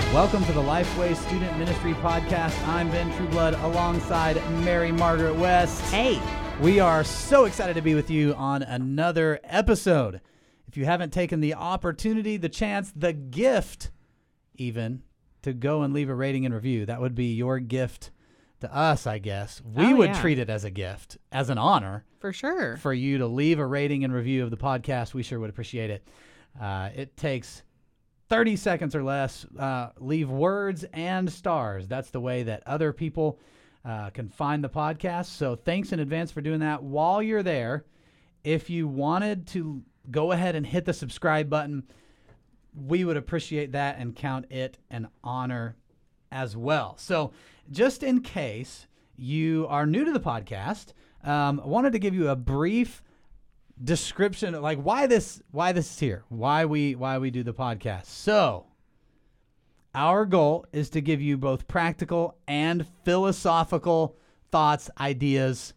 Welcome to the Lifeway Student Ministry Podcast. I'm Ben Trueblood alongside Mary Margaret West. Hey. We are so excited to be with you on another episode. If you haven't taken the opportunity, the chance, the gift even, to go and leave a rating and review, that would be your gift to us, I guess. We would treat it as a gift, as an honor. For sure. For you to leave a rating and review of the podcast. We sure would appreciate it. It takes 30 seconds or less. Leave words and stars. That's the way that other people can find the podcast. So thanks in advance for doing that. While you're there, if you wanted to go ahead and hit the subscribe button, we would appreciate that and count it an honor as well. So just in case you are new to the podcast, I wanted to give you a brief description of like why this is here, why we do the podcast. So our goal is to give you both practical and philosophical thoughts, ideas,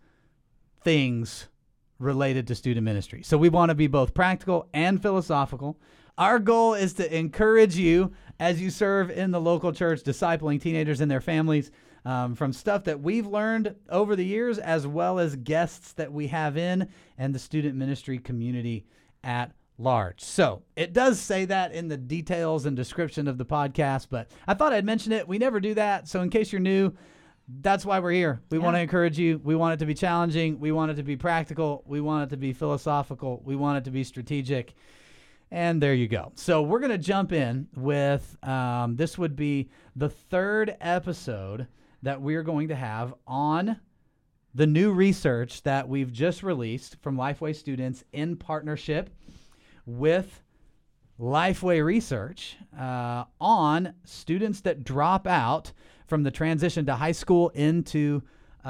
things related to student ministry. So we want to be both practical and philosophical. Our goal is to encourage you as you serve in the local church, discipling teenagers and their families, from stuff that we've learned over the years, as well as guests that we have in and the student ministry community at large. So it does say that in the details and description of the podcast, but I thought I'd mention it. We never do that. So in case you're new, that's why we're here. We want to encourage you. We want it to be challenging. We want it to be practical. We want it to be philosophical. We want it to be strategic. And there you go. So we're going to jump in with, this would be the third episode that we're going to have on the new research that we've just released from Lifeway students in partnership with Lifeway Research on students that drop out from the transition to high school into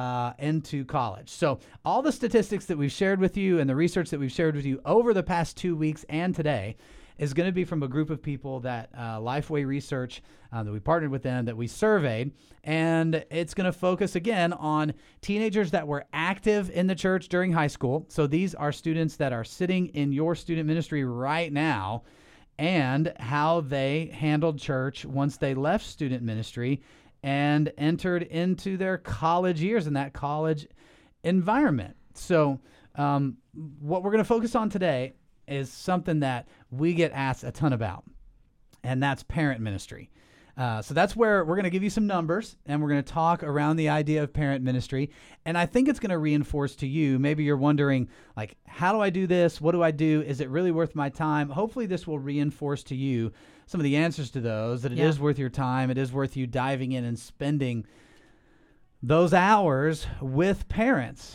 college. So all the statistics that we've shared with you and the research that we've shared with you over the past 2 weeks and today is going to be from a group of people that Lifeway Research that we partnered with them, that we surveyed, and it's going to focus again on teenagers that were active in the church during high school. So these are students that are sitting in your student ministry right now, and how they handled church once they left student ministry and entered into their college years in that college environment. So what we're going to focus on today is something that we get asked a ton about, and that's parent ministry. So that's where we're going to give you some numbers, and we're going to talk around the idea of parent ministry. And I think it's going to reinforce to you, maybe you're wondering, like, how do I do this? What do I do? Is it really worth my time? Hopefully this will reinforce to you some of the answers to those, that it is worth your time. It is worth you diving in and spending those hours with parents.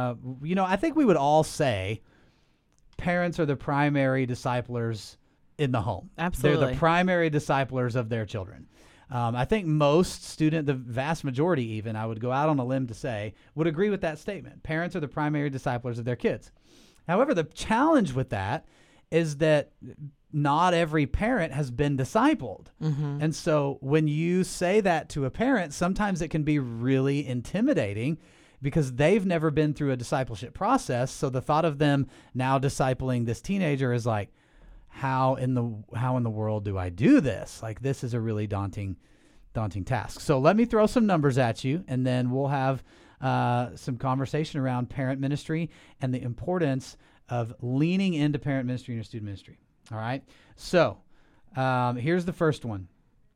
I think we would all say parents are the primary disciplers in the home. Absolutely. They're the primary disciplers of their children. I think most the vast majority even, I would go out on a limb to say, would agree with that statement. Parents are the primary disciplers of their kids. However, the challenge with that is that not every parent has been discipled. Mm-hmm. And so when you say that to a parent, sometimes it can be really intimidating because they've never been through a discipleship process. So the thought of them now discipling this teenager is like, how in the world do I do this? Like, this is a really daunting task. So let me throw some numbers at you, and then we'll have some conversation around parent ministry and the importance of leaning into parent ministry and your student ministry. All right. So here's the first one.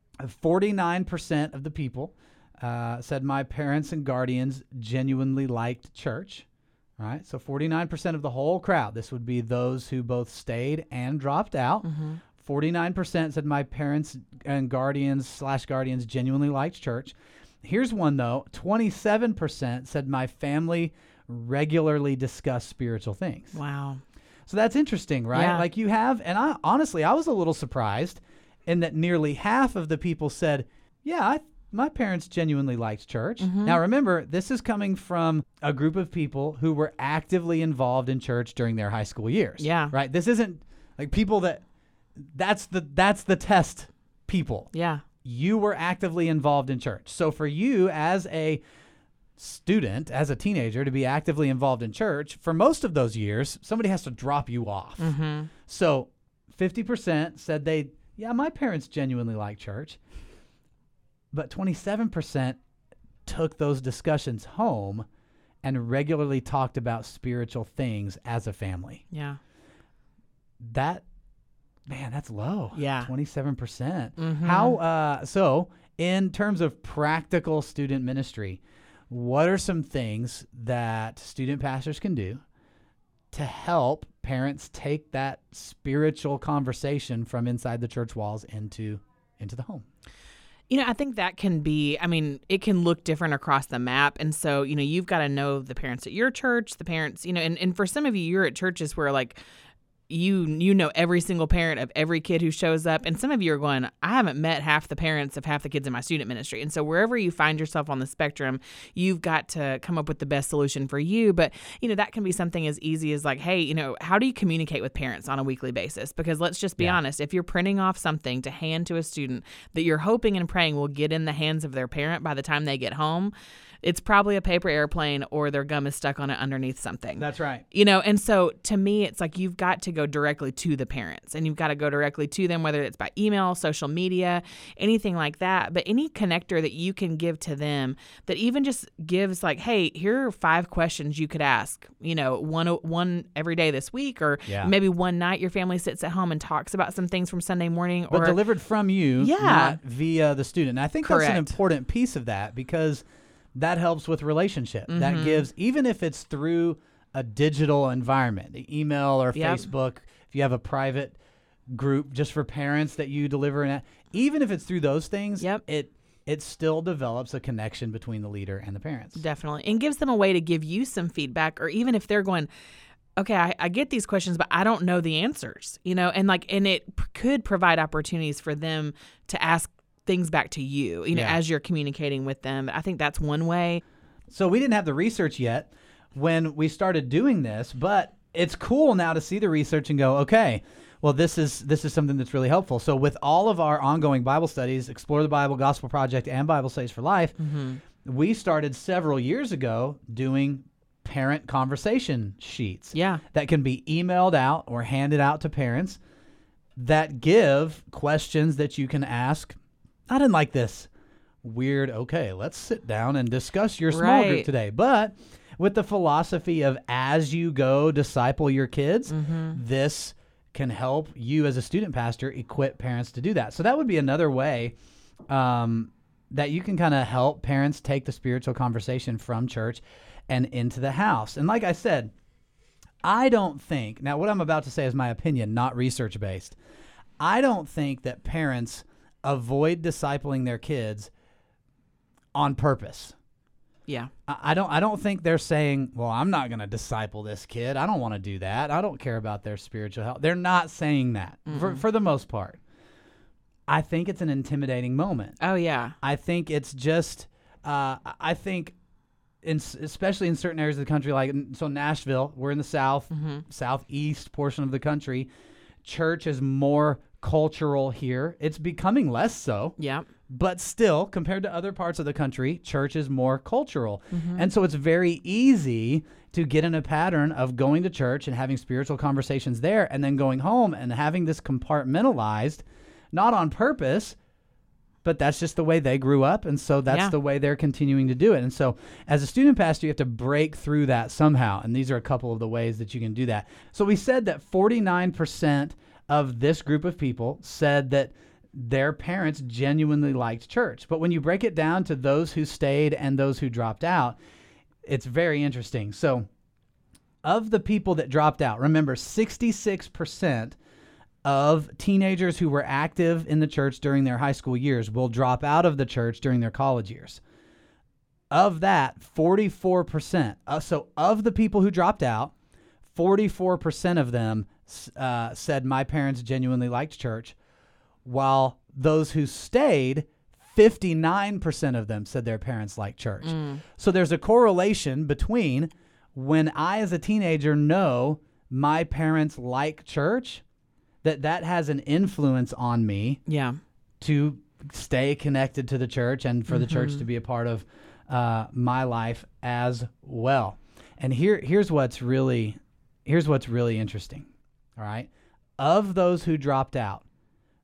49% of the people said my parents and guardians genuinely liked church. All right. So 49% of the whole crowd, this would be those who both stayed and dropped out. Mm-hmm. 49% said my parents and guardians genuinely liked church. Here's one, though. 27% said my family regularly discussed spiritual things. Wow. So that's interesting, right? Yeah. Like you have, and I was a little surprised in that nearly half of the people said, yeah, my parents genuinely liked church. Mm-hmm. Now, remember, this is coming from a group of people who were actively involved in church during their high school years. Yeah. Right? This isn't like people that's the test people. Yeah. You were actively involved in church. So for you as a student, as a teenager, to be actively involved in church, for most of those years, somebody has to drop you off. Mm-hmm. So 50% said my parents genuinely like church. but 27% took those discussions home and regularly talked about spiritual things as a family. Yeah. That's low. Yeah. 27%. Mm-hmm. So in terms of practical student ministry, what are some things that student pastors can do to help parents take that spiritual conversation from inside the church walls into the home? I think that can be, it can look different across the map. And so, you've got to know the parents at your church, the parents, and for some of you, you're at churches where like, you know every single parent of every kid who shows up. And some of you are going, I haven't met half the parents of half the kids in my student ministry. And so wherever you find yourself on the spectrum, you've got to come up with the best solution for you. But, that can be something as easy as like, hey, how do you communicate with parents on a weekly basis? Because let's just be honest, if you're printing off something to hand to a student that you're hoping and praying will get in the hands of their parent by the time they get home, it's probably a paper airplane or their gum is stuck on it underneath something. That's right. And so to me, it's like you've got to go directly to the parents and you've got to go directly to them, whether it's by email, social media, anything like that. But any connector that you can give to them that even just gives like, hey, here are 5 questions you could ask, one every day this week, or maybe one night your family sits at home and talks about some things from Sunday morning. But delivered from you, not via the student. And I think that's an important piece of that because that helps with relationship. Mm-hmm. That gives, even if it's through a digital environment, the email or Facebook, if you have a private group just for parents that you deliver, even if it's through those things, it still develops a connection between the leader and the parents. Definitely. And gives them a way to give you some feedback, or even if they're going, okay, I get these questions, but I don't know the answers, and it could provide opportunities for them to ask things back to you, as you're communicating with them. I think that's one way. So we didn't have the research yet when we started doing this, but it's cool now to see the research and go, okay, well, this is something that's really helpful. So with all of our ongoing Bible studies, Explore the Bible, Gospel Project, and Bible Studies for Life, we started several years ago doing parent conversation sheets that can be emailed out or handed out to parents that give questions that you can ask. I didn't like this weird, okay, let's sit down and discuss your small group today. But with the philosophy of as you go disciple your kids, this can help you as a student pastor equip parents to do that. So that would be another way that you can kind of help parents take the spiritual conversation from church and into the house. And like I said, I don't think, now what I'm about to say is my opinion, not research-based. I don't think that parents avoid discipling their kids on purpose. Yeah. I don't think they're saying, well, I'm not going to disciple this kid. I don't want to do that. I don't care about their spiritual health. They're not saying that for the most part. I think it's an intimidating moment. Oh, yeah. I think it's just, especially in certain areas of the country, like so Nashville, we're in the southeast portion of the country. Church is more cultural here. It's becoming less so. Yeah. But still, compared to other parts of the country, church is more cultural. And so it's very easy to get in a pattern of going to church and having spiritual conversations there and then going home and having this compartmentalized, not on purpose, but that's just the way they grew up. And so that's the way they're continuing to do it. And so as a student pastor, you have to break through that somehow. And these are a couple of the ways that you can do that. So we said that 49% of this group of people said that their parents genuinely liked church. But when you break it down to those who stayed and those who dropped out, it's very interesting. So of the people that dropped out, remember 66% of teenagers who were active in the church during their high school years will drop out of the church during their college years. Of that, 44%. So of the people who dropped out, 44% of them said my parents genuinely liked church, while those who stayed, 59% of them said their parents liked church. So there's a correlation between when I as a teenager know my parents like church, that has an influence on me to stay connected to the church and for the church to be a part of my life as well. And here's what's really interesting. All right. Of those who dropped out,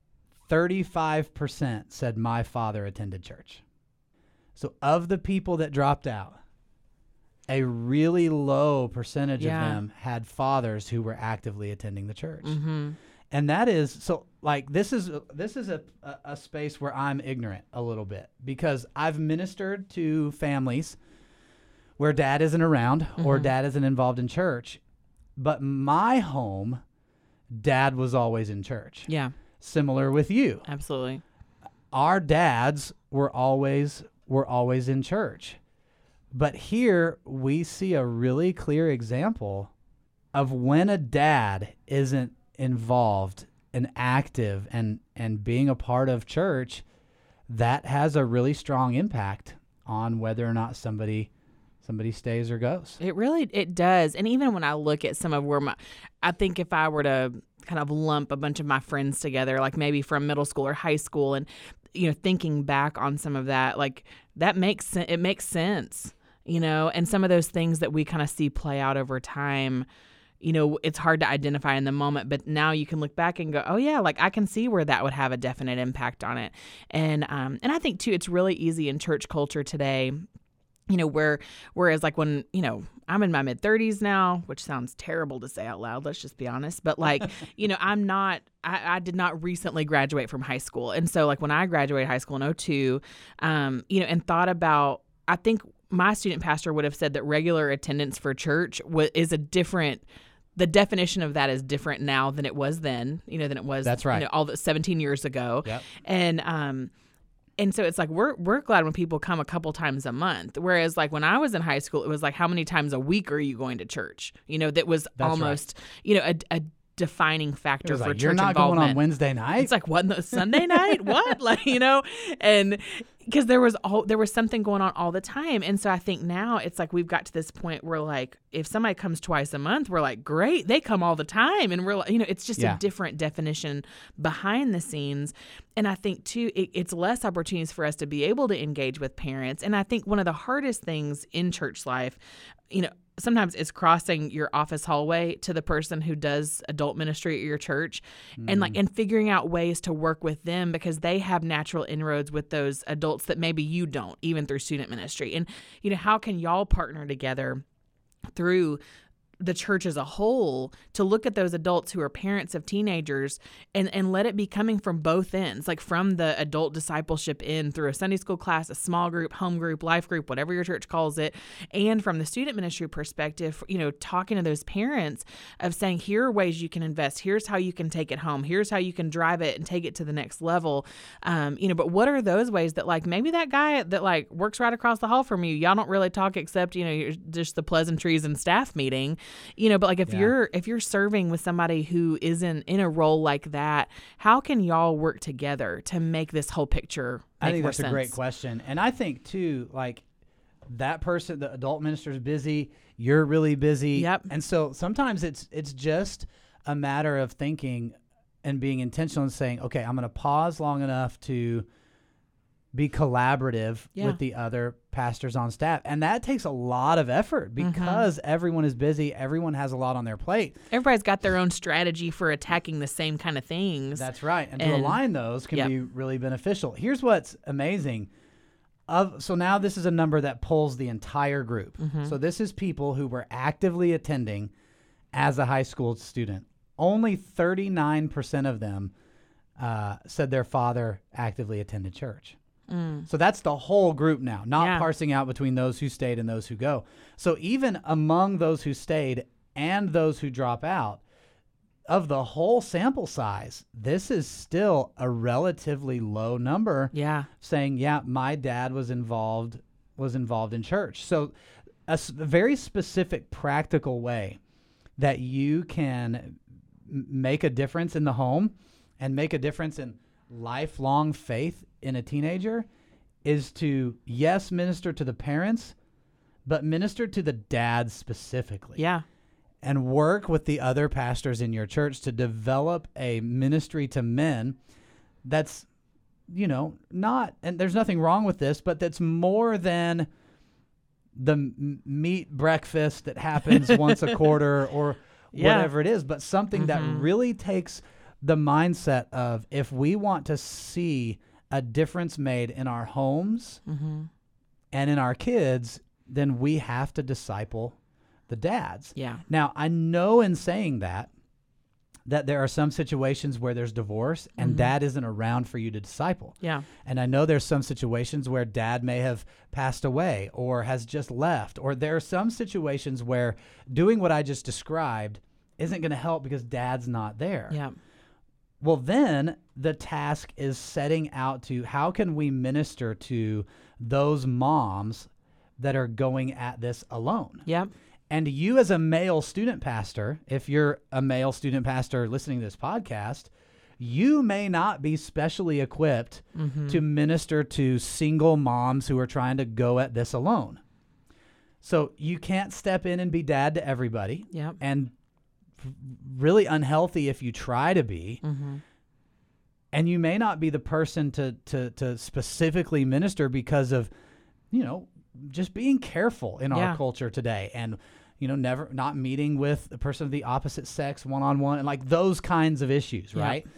35% said my father attended church. So of the people that dropped out, a really low percentage of them had fathers who were actively attending the church. Mm-hmm. And that is, so like, this is a space where I'm ignorant a little bit, because I've ministered to families where dad isn't around or dad isn't involved in church. But my home, dad was always in church. Yeah. Similar with you. Absolutely. Our dads were always in church. But here we see a really clear example of when a dad isn't involved and active and being a part of church, that has a really strong impact on whether or not somebody stays or goes. It does. And even when I look at some of I think if I were to kind of lump a bunch of my friends together, like maybe from middle school or high school, and, thinking back on some of that, like it makes sense, and some of those things that we kind of see play out over time, it's hard to identify in the moment, but now you can look back and go, oh yeah, like I can see where that would have a definite impact on it. And I think too, it's really easy in church culture today, whereas like when, I'm in my mid-30s now, which sounds terrible to say out loud, let's just be honest, but like, I did not recently graduate from high school. And so like when I graduated high school in 2002, and thought about, I think my student pastor would have said that regular attendance for church is the definition of that is different now than it was then, than it was, that's right, all the 17 years ago. Yep. And so it's like we're glad when people come a couple times a month. Whereas like when I was in high school, it was like, how many times a week are you going to church? That was That's almost a defining factor for like, church you're not involvement. going on Wednesday night. It's like, what, Sunday night? What? Like, and because there was something going on all the time. And so I think now it's like we've got to this point where like if somebody comes twice a month, we're like, great, they come all the time. And we're like, it's just a different definition behind the scenes. And I think too, it's less opportunities for us to be able to engage with parents. And I think one of the hardest things in church life, sometimes it's crossing your office hallway to the person who does adult ministry at your church, and figuring out ways to work with them because they have natural inroads with those adults that maybe you don't, even through student ministry. And, how can y'all partner together through the church as a whole to look at those adults who are parents of teenagers and let it be coming from both ends, like from the adult discipleship in through a Sunday school class, a small group, home group, life group, whatever your church calls it, and from the student ministry perspective, talking to those parents of saying, here are ways you can invest, here's how you can take it home, here's how you can drive it and take it to the next level. But what are those ways that like maybe that guy that like works right across the hall from you, y'all don't really talk except, just the pleasantries and staff meeting. But like if you're serving with somebody who isn't in a role like that, how can y'all work together to make this whole picture make I think more that's sense? a great question. And I think too, like that person, the adult minister is busy, you're really busy. Yep. And so sometimes it's just a matter of thinking and being intentional and saying, okay, I'm going to pause long enough to be collaborative with the other pastors on staff. And that takes a lot of effort because everyone is busy. Everyone has a lot on their plate. Everybody's got their own strategy for attacking the same kind of things. That's right. And to align those can be really beneficial. Here's what's amazing. So now this is a number that pulls the entire group. So this is people who were actively attending as a high school student. Only 39% of them said their father actively attended church. So that's the whole group now, not parsing out between those who stayed and those who go. So even among those who stayed and those who drop out, of the whole sample size, this is still a relatively low number. Saying, my dad was involved in church. So a very specific practical way that you can make a difference in the home and make a difference in lifelong faith in a teenager is to, minister to the parents, but minister to the dads specifically. And work with the other pastors in your church to develop a ministry to men that's, not, and there's nothing wrong with this, but that's more than the meat breakfast that happens once a quarter or whatever it is, but something that really takes the mindset of, if we want to see a difference made in our homes and in our kids, then we have to disciple the dads. Yeah. Now, I know in saying that there are some situations where there's divorce and dad isn't around for you to disciple. Yeah. And I know there's some situations where dad may have passed away or has just left, or there are some situations where doing what I just described isn't going to help because dad's not there. Yeah. Well, then the task is setting out to, how can we minister to those moms that are going at this alone? Yep. And you, as a male student pastor, if you're a male student pastor listening to this podcast, you may not be specially equipped to minister to single moms who are trying to go at this alone. So you can't step in and be dad to everybody. Yep. And really unhealthy if you try to be. And you may not be the person to specifically minister because of, just being careful in our culture today, and never not meeting with a person of the opposite sex one-on-one, and like those kinds of issues, right?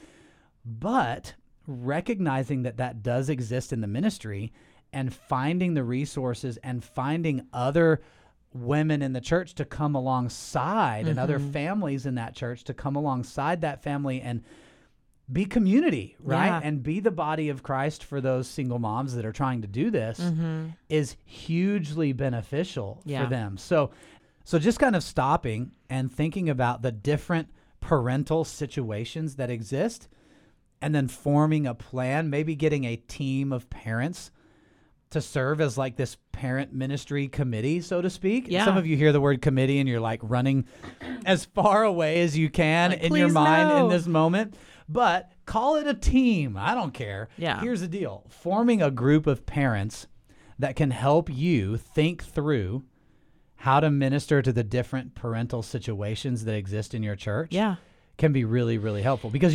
But recognizing that does exist in the ministry, and finding the resources and finding other women in the church to come alongside and other families in that church to come alongside that family and be community, right? Yeah. And be the body of Christ for those single moms that are trying to do this is hugely beneficial for them. So just kind of stopping and thinking about the different parental situations that exist, and then forming a plan, maybe getting a team of parents to serve as like this parent ministry committee, so to speak. Yeah. Some of you hear the word committee and you're like running as far away as you can like, in your please mind no. in this moment. But call it a team. I don't care. Yeah. Here's the deal. Forming a group of parents that can help you think through how to minister to the different parental situations that exist in your church can be really, really helpful, because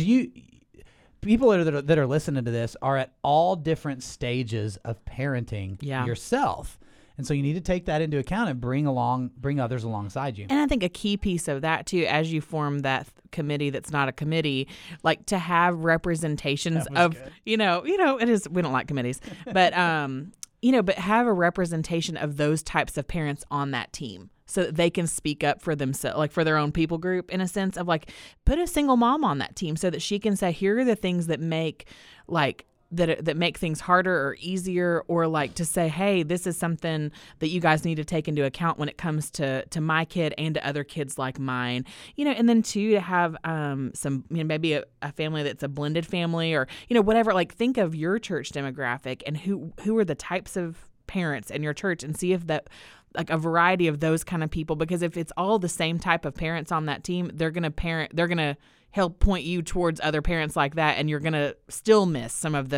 people that are listening to this are at all different stages of parenting yourself. And so you need to take that into account and bring others alongside you. And I think a key piece of that too, as you form that committee that's not a committee, like to have representations of, good. it is, we don't like committees, but, but have a representation of those types of parents on that team, so that they can speak up for themselves, like for their own people group, in a sense of like, put a single mom on that team so that she can say, here are the things that make that make things harder or easier, or like to say, hey, this is something that you guys need to take into account when it comes to my kid and to other kids like mine, and then too, to have some, maybe a family that's a blended family, or, whatever, like think of your church demographic and who are the types of parents in your church, and see if that, like a variety of those kind of people, because if it's all the same type of parents on that team, they're going to help point you towards other parents like that, and you're going to still miss some of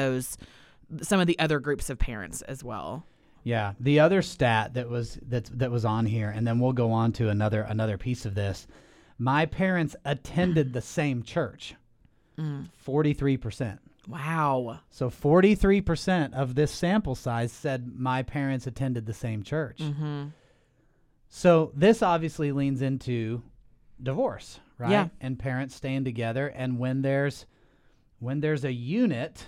the other groups of parents as well. Yeah. The other stat that was on here, and then we'll go on to another piece of this. My parents attended the same church. 43%. Wow. So 43% of this sample size said my parents attended the same church. So this obviously leans into divorce, right? Yeah. And parents staying together. And when there's a unit,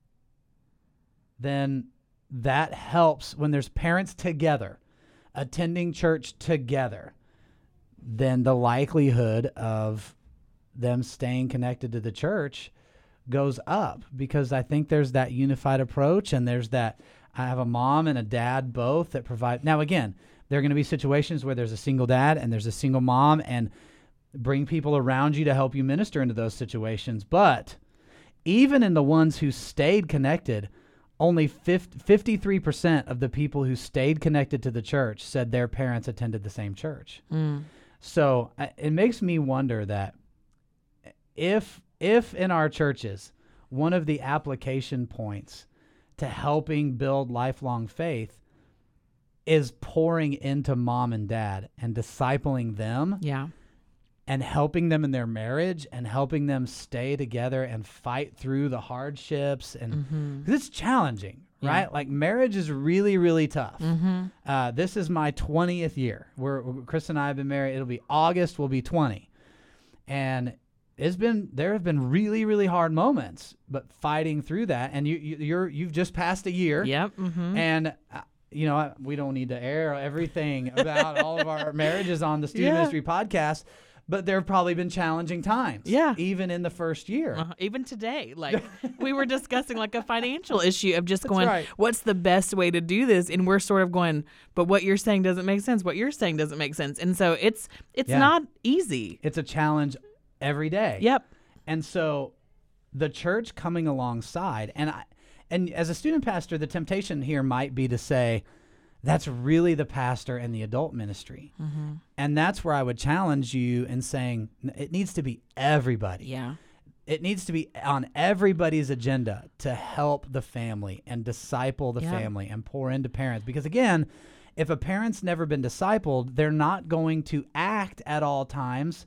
then that helps. When there's parents together, attending church together, then the likelihood of them staying connected to the church goes up, because I think there's that unified approach, and there's that, I have a mom and a dad both that provide. Now, again, there are going to be situations where there's a single dad and there's a single mom, and bring people around you to help you minister into those situations. But even in the ones who stayed connected, only 53% of the people who stayed connected to the church said their parents attended the same church. So it makes me wonder that if in our churches, one of the application points to helping build lifelong faith is pouring into mom and dad and discipling them, and helping them in their marriage, and helping them stay together and fight through the hardships, and 'cause it's challenging, right? Like marriage is really, really tough. This is my 20th year. Chris and I have been married. It'll be August. We'll be 20, and there have been really, really hard moments, but fighting through that, and you've just passed a year. Yep. Mm-hmm. And we don't need to air everything about all of our marriages on the Student Ministry podcast, but there have probably been challenging times. Yeah. Even in the first year. Even today, like we were discussing like a financial issue of just going, right. what's the best way to do this? And we're sort of going, but what you're saying doesn't make sense. What you're saying doesn't make sense. And so it's not easy. It's a challenge every day. Yep. And so the church coming alongside, and as a student pastor, the temptation here might be to say, that's really the pastor and the adult ministry. Mm-hmm. And that's where I would challenge you in saying it needs to be everybody. Yeah. It needs to be on everybody's agenda to help the family and disciple the family and pour into parents. Because again, if a parent's never been discipled, they're not going to act at all times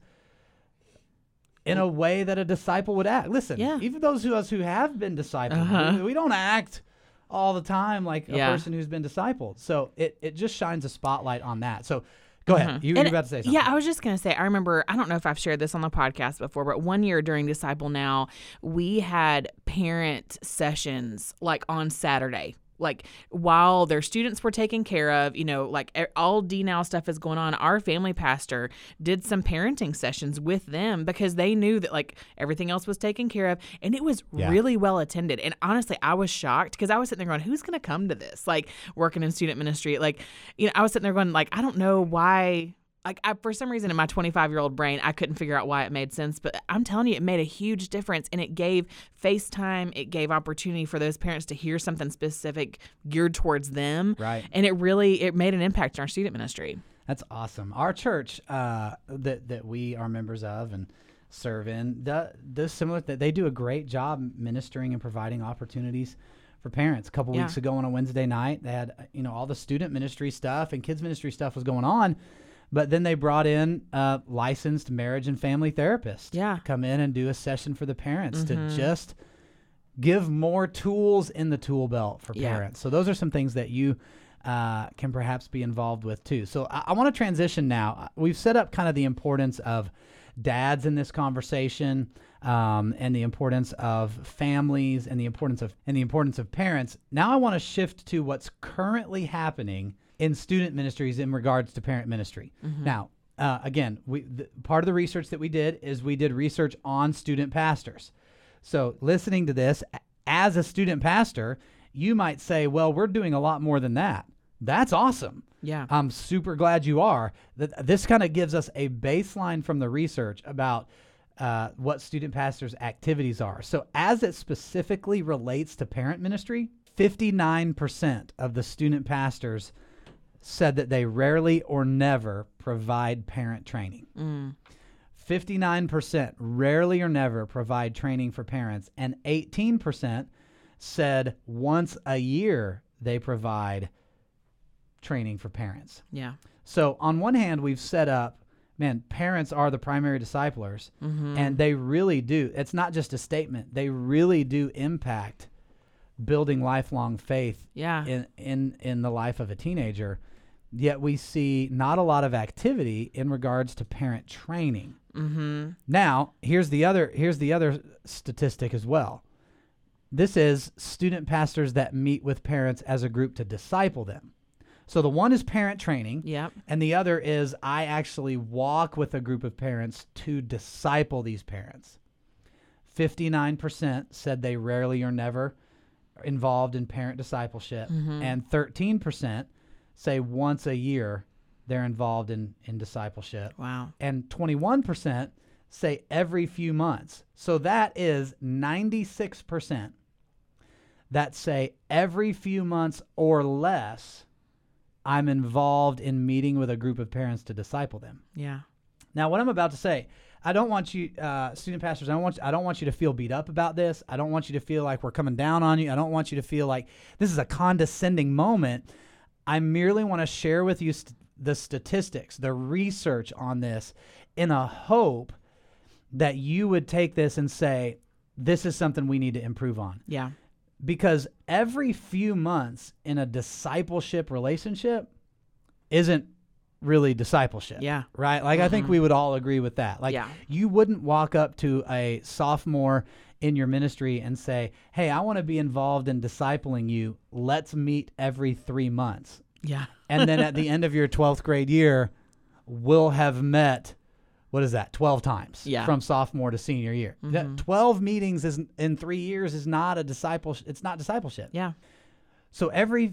in a way that a disciple would act. Listen, even those of us who have been discipled, we don't act all the time like a person who's been discipled. So it just shines a spotlight on that. So go ahead. You were about to say something. Yeah, I was just going to say, I remember, I don't know if I've shared this on the podcast before, but one year during Disciple Now, we had parent sessions like on Saturday. Like while their students were taken care of, like all D-Now stuff is going on, our family pastor did some parenting sessions with them because they knew that like everything else was taken care of, and it was really well attended. And honestly, I was shocked because I was sitting there going, who's going to come to this? Like working in student ministry, like, I was sitting there going like, I don't know why. Like for some reason in my 25-year-old brain, I couldn't figure out why it made sense. But I'm telling you, it made a huge difference. And it gave FaceTime. It gave opportunity for those parents to hear something specific geared towards them. Right. And it made an impact in our student ministry. That's awesome. Our church that we are members of and serve in, they do a great job ministering and providing opportunities for parents. A couple weeks ago on a Wednesday night, they had all the student ministry stuff and kids ministry stuff was going on. But then they brought in a licensed marriage and family therapist to come in and do a session for the parents to just give more tools in the tool belt for parents. So those are some things that you can perhaps be involved with too. So I want to transition now. We've set up kind of the importance of dads in this conversation, and the importance of families and the importance of parents. Now I want to shift to what's currently happening in student ministries in regards to parent ministry. Mm-hmm. Now, again, part of the research that we did is we did research on student pastors. So listening to this, as a student pastor, you might say, well, we're doing a lot more than that. That's awesome. Yeah. I'm super glad you are. This kind of gives us a baseline from the research about what student pastors' activities are. So as it specifically relates to parent ministry, 59% of the student pastors said that they rarely or never provide parent training. 59% rarely or never provide training for parents, and 18% said once a year they provide training for parents. Yeah. So on one hand, we've set up, parents are the primary disciplers, and they really do. It's not just a statement. They really do impact building lifelong faith in the life of a teenager. Yet we see not a lot of activity in regards to parent training. Mm-hmm. Now, here's the other statistic as well. This is student pastors that meet with parents as a group to disciple them. So the one is parent training, and the other is I actually walk with a group of parents to disciple these parents. 59% said they rarely or never are involved in parent discipleship, and 13% say once a year they're involved in discipleship. Wow. And 21% say every few months. So that is 96% that say every few months or less I'm involved in meeting with a group of parents to disciple them. Yeah. Now, what I'm about to say, I don't want you, student pastors, I don't want you to feel beat up about this. I don't want you to feel like we're coming down on you. I don't want you to feel like this is a condescending moment. I merely want to share with you the statistics, the research on this, in a hope that you would take this and say, this is something we need to improve on. Yeah. Because every few months in a discipleship relationship isn't really discipleship. Yeah. Right? Like, I think we would all agree with that. Like, you wouldn't walk up to a sophomore in your ministry and say, hey, I want to be involved in discipling you. Let's meet every 3 months. Yeah. And then at the end of your 12th grade year, we'll have met, what is that, 12 times from sophomore to senior year. That 12 meetings in 3 years is not a discipleship. It's not discipleship. Yeah. So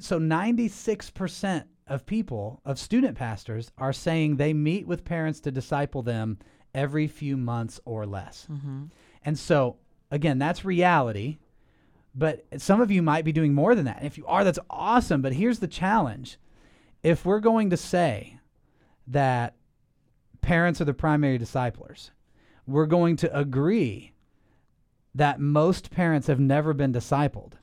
96% of people, of student pastors, are saying they meet with parents to disciple them every few months or less. And so, again, that's reality. But some of you might be doing more than that. And if you are, that's awesome. But here's the challenge. If we're going to say that parents are the primary disciplers, we're going to agree that most parents have never been discipled.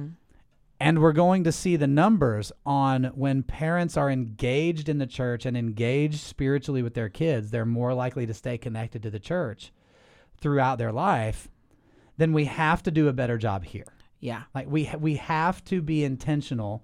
And we're going to see the numbers on when parents are engaged in the church and engaged spiritually with their kids, they're more likely to stay connected to the church throughout their life. Then we have to do a better job here. Yeah. Like we have to be intentional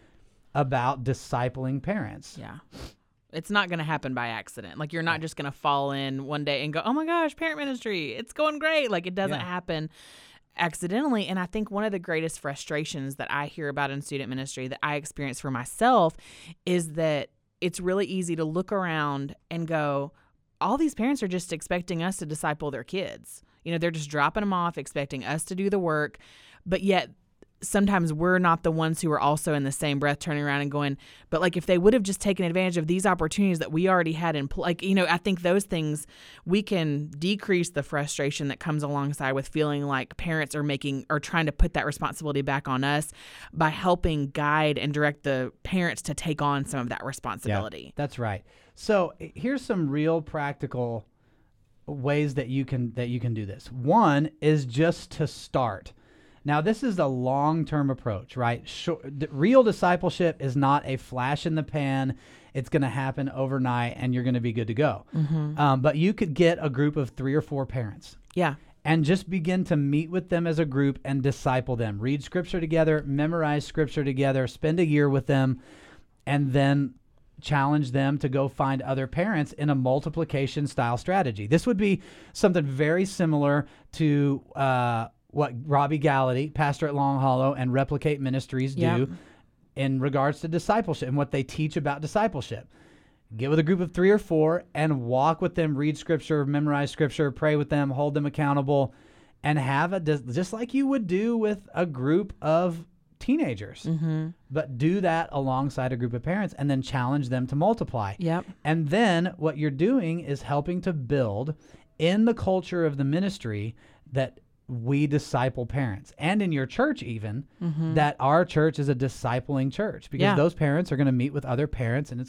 about discipling parents. Yeah. It's not going to happen by accident. Like, you're not just going to fall in one day and go, oh my gosh, parent ministry, it's going great. Like, it doesn't happen accidentally. And I think one of the greatest frustrations that I hear about in student ministry that I experience for myself is that it's really easy to look around and go, all these parents are just expecting us to disciple their kids. You know, they're just dropping them off, expecting us to do the work. But yet sometimes we're not the ones who are also in the same breath turning around and going, but like, if they would have just taken advantage of these opportunities that we already had in place, like, you know, I think those things, we can decrease the frustration that comes alongside with feeling like parents are trying to put that responsibility back on us by helping guide and direct the parents to take on some of that responsibility. Yeah, that's right. So here's some real practical ways that you can do this. One is just to start. Now, this is a long-term approach, right? Real discipleship is not a flash in the pan. It's going to happen overnight, and you're going to be good to go. But you could get a group of 3 or 4 parents. Yeah. And just begin to meet with them as a group and disciple them. Read Scripture together, memorize Scripture together, spend a year with them, and then challenge them to go find other parents in a multiplication-style strategy. This would be something very similar to what Robbie Gallaty, pastor at Long Hollow, and Replicate Ministries do in regards to discipleship and what they teach about discipleship. Get with a group of 3 or 4 and walk with them, read Scripture, memorize Scripture, pray with them, hold them accountable, and have just like you would do with a group of teenagers. But do that alongside a group of parents and then challenge them to multiply. And then what you're doing is helping to build in the culture of the ministry that we disciple parents, and in your church even, that our church is a discipling church, because those parents are going to meet with other parents, and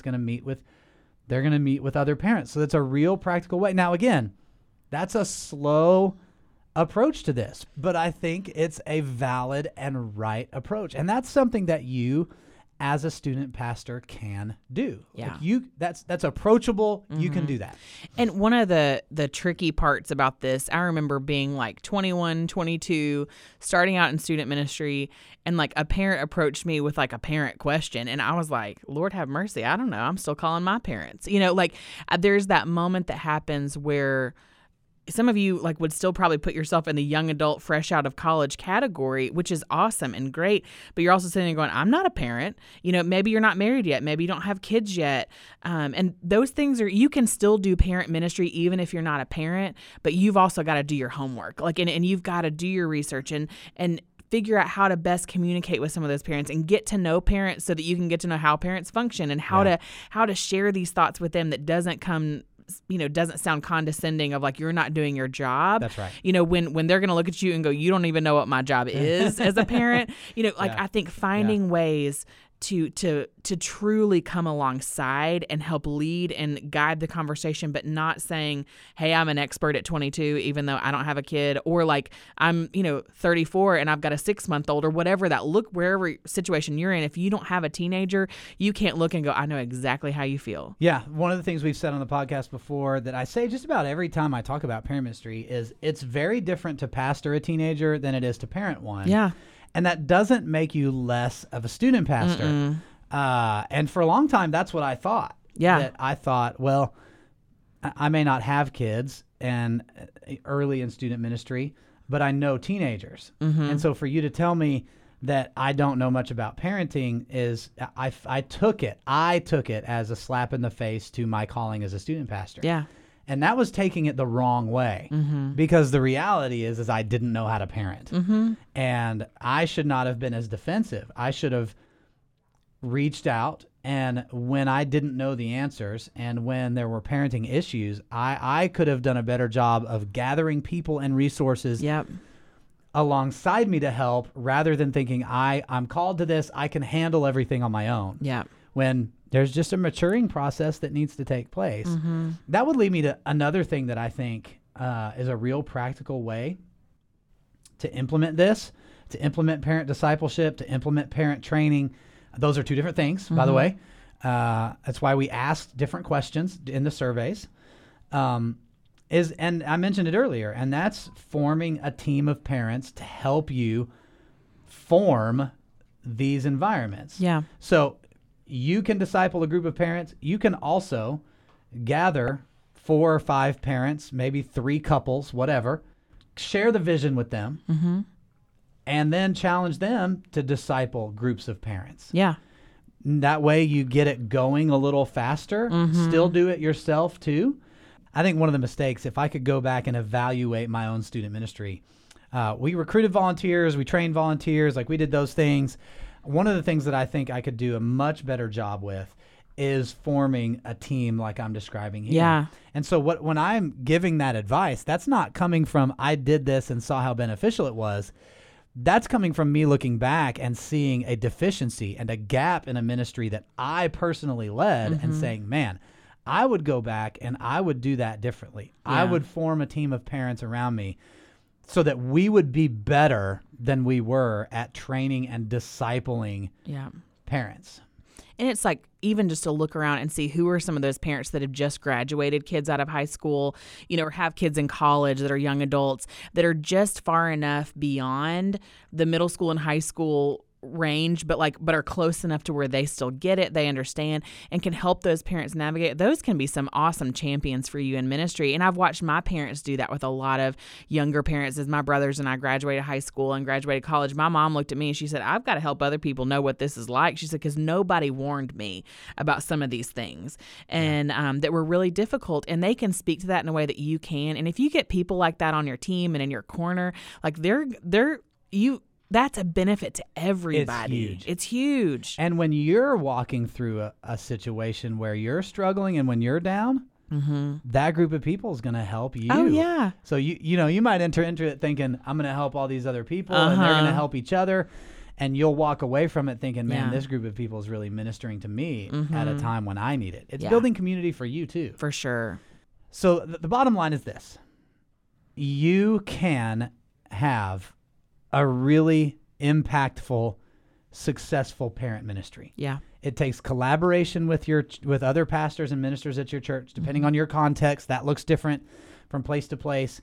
they're going to meet with other parents. So that's a real practical way. Now, again, that's a slow approach to this, but I think it's a valid and right approach. And that's something that you as a student pastor can do. Yeah. Like that's approachable. You can do that. And one of the tricky parts about this, I remember being like 21, 22, starting out in student ministry, and like a parent approached me with like a parent question. And I was like, Lord have mercy. I don't know. I'm still calling my parents. You know, like there's that moment that happens where some of you like would still probably put yourself in the young adult fresh out of college category, which is awesome and great. But you're also sitting there going, I'm not a parent. You know, maybe you're not married yet. Maybe you don't have kids yet. And those things you can still do parent ministry even if you're not a parent, but you've also got to do your homework. Like, and you've got to do your research and figure out how to best communicate with some of those parents and get to know parents so that you can get to know how parents function and how to share these thoughts with them that doesn't sound condescending of like, you're not doing your job. That's right. You know, when they're going to look at you and go, you don't even know what my job is as a parent. You know, like I think finding ways to truly come alongside and help lead and guide the conversation, but not saying, hey, I'm an expert at 22, even though I don't have a kid, or like I'm, 34 and I've got a 6-month-old, or whatever wherever situation you're in. If you don't have a teenager, you can't look and go, I know exactly how you feel. Yeah. One of the things we've said on the podcast before that I say just about every time I talk about parent ministry is it's very different to pastor a teenager than it is to parent one. Yeah. And that doesn't make you less of a student pastor. And for a long time, that's what I thought. Yeah. that I thought, well, I may not have kids and early in student ministry, but I know teenagers. And so for you to tell me that I don't know much about parenting is I took it as a slap in the face to my calling as a student pastor. Yeah. And that was taking it the wrong way, because the reality is I didn't know how to parent. And I should not have been as defensive. I should have reached out, and when I didn't know the answers and when there were parenting issues, I could have done a better job of gathering people and resources alongside me to help, rather than thinking I'm called to this, I can handle everything on my own. Yeah. When there's just a maturing process that needs to take place. That would lead me to another thing that I think is a real practical way to implement this, to implement parent discipleship, to implement parent training. Those are two different things, by the way. That's why we asked different questions in the surveys. And I mentioned it earlier, and that's forming a team of parents to help you form these environments. Yeah. So you can disciple a group of parents. You can also gather 4 or 5 parents, maybe 3 couples, whatever, share the vision with them, and then challenge them to disciple groups of parents. Yeah. That way you get it going a little faster, still do it yourself too. I think one of the mistakes, if I could go back and evaluate my own student ministry, we recruited volunteers, we trained volunteers, like we did those things. One of the things that I think I could do a much better job with is forming a team like I'm describing here. Yeah. And so when I'm giving that advice, that's not coming from I did this and saw how beneficial it was. That's coming from me looking back and seeing a deficiency and a gap in a ministry that I personally led and saying, man, I would go back and I would do that differently. Yeah. I would form a team of parents around me so that we would be better than we were at training and discipling parents. And it's like, even just to look around and see who are some of those parents that have just graduated kids out of high school, or have kids in college that are young adults that are just far enough beyond the middle school and high school range, but are close enough to where they still get it, they understand, and can help those parents navigate. Those can be some awesome champions for you in ministry. And I've watched my parents do that with a lot of younger parents. As my brothers and I graduated high school and graduated college, my mom looked at me and she said, I've got to help other people know what this is like. She said, because nobody warned me about some of these things and that were really difficult, and they can speak to that in a way that you can. And if you get people like that on your team and in your corner, like that's a benefit to everybody. It's huge. And when you're walking through a situation where you're struggling and when you're down, that group of people is going to help you. Oh, yeah. So, you might enter into it thinking, I'm going to help all these other people and they're going to help each other. And you'll walk away from it thinking, man, this group of people is really ministering to me at a time when I need it. It's building community for you too. For sure. So the bottom line is this. You can have a really impactful, successful parent ministry. Yeah. It takes collaboration with other pastors and ministers at your church. Depending on your context, that looks different from place to place.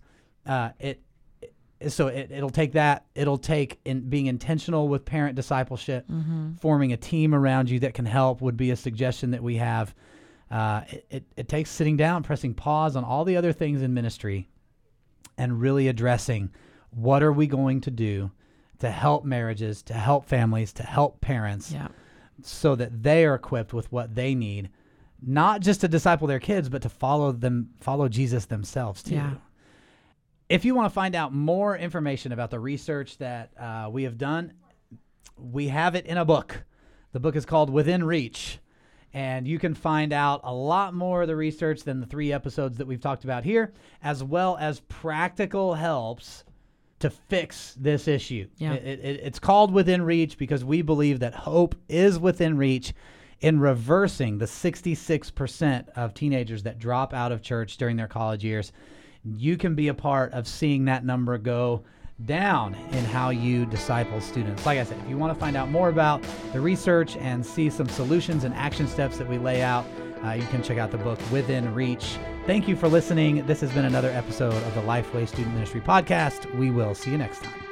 It'll take that. It'll take being intentional with parent discipleship. Forming a team around you that can help would be a suggestion that we have. It takes sitting down, pressing pause on all the other things in ministry, and really addressing what are we going to do to help marriages, to help families, to help parents, so that they are equipped with what they need, not just to disciple their kids, but to follow Jesus themselves too. Yeah. If you want to find out more information about the research that we have done, we have it in a book. The book is called Within Reach, and you can find out a lot more of the research than the 3 episodes that we've talked about here, as well as practical helps to fix this issue. Yeah. It's called Within Reach because we believe that hope is within reach in reversing the 66% of teenagers that drop out of church during their college years. You can be a part of seeing that number go down in how you disciple students. Like I said, if you want to find out more about the research and see some solutions and action steps that we lay out, you can check out the book Within Reach. Thank you for listening. This has been another episode of the Lifeway Student Ministry Podcast. We will see you next time.